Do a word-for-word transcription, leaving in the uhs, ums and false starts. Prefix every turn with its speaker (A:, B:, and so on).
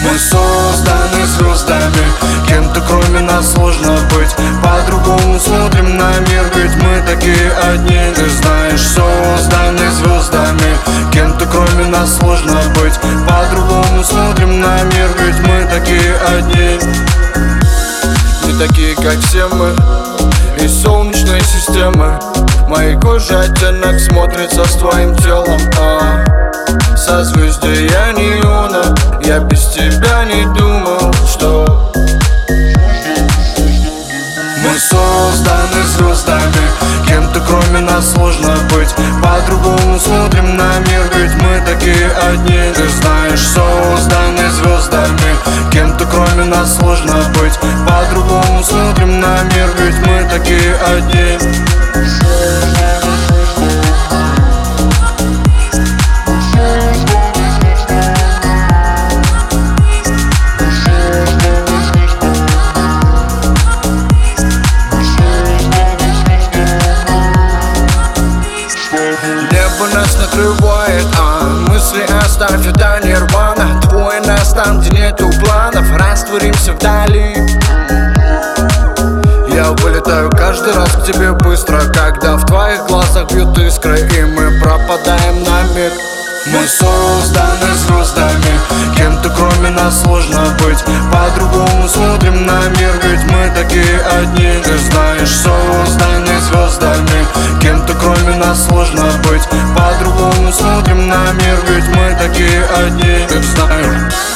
A: Мы созданы звездами, кем-то кроме нас сложно быть. По-другому смотрим на мир, ведь мы такие одни. Ты знаешь, созданы звездами, кем-то кроме нас сложно быть. По-другому смотрим на мир, ведь мы такие одни. Не такие, как все мы, из солнечной системы. Моей кожи оттенок смотрится с твоим телом, а созвездия неона. Я без тебя не думал, что мы созданы звездами, кем-то кроме нас сложно быть. По-другому смотрим на мир, ведь мы такие одни. Ты знаешь, созданы звездами, кем-то кроме нас сложно быть. По-другому смотрим на мир, ведь мы такие одни. Небо нас накрывает, а мысли оставь, это нирвана. Твой нас там, где нету планов, растворимся вдали. Я вылетаю каждый раз к тебе быстро, когда в твоих глазах бьют искры, и мы пропадаем на миг. Мы созданы звездами, кем-то кроме нас сложно быть. По-другому смотрим на мир, ведь мы такие одни. Ты знаешь, созданы звездами, кем-то кроме нас сложно быть. По-другому смотрим на мир, ведь мы такие одни. Ты знаешь.